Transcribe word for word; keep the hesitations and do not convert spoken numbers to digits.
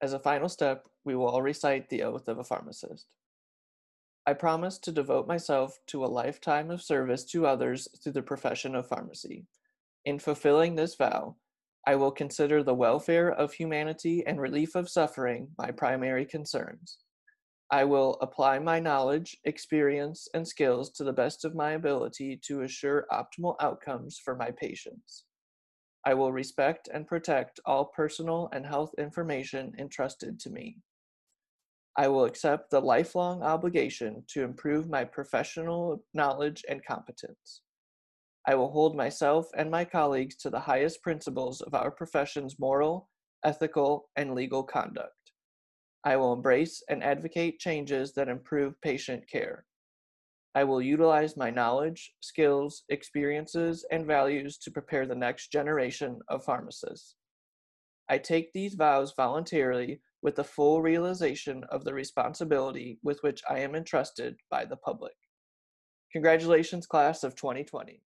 As a final step, we will all recite the oath of a pharmacist. I promise to devote myself to a lifetime of service to others through the profession of pharmacy. In fulfilling this vow, I will consider the welfare of humanity and relief of suffering my primary concerns. I will apply my knowledge, experience, and skills to the best of my ability to assure optimal outcomes for my patients. I will respect and protect all personal and health information entrusted to me. I will accept the lifelong obligation to improve my professional knowledge and competence. I will hold myself and my colleagues to the highest principles of our profession's moral, ethical, and legal conduct. I will embrace and advocate changes that improve patient care. I will utilize my knowledge, skills, experiences, and values to prepare the next generation of pharmacists. I take these vows voluntarily with the full realization of the responsibility with which I am entrusted by the public. Congratulations, class of twenty twenty.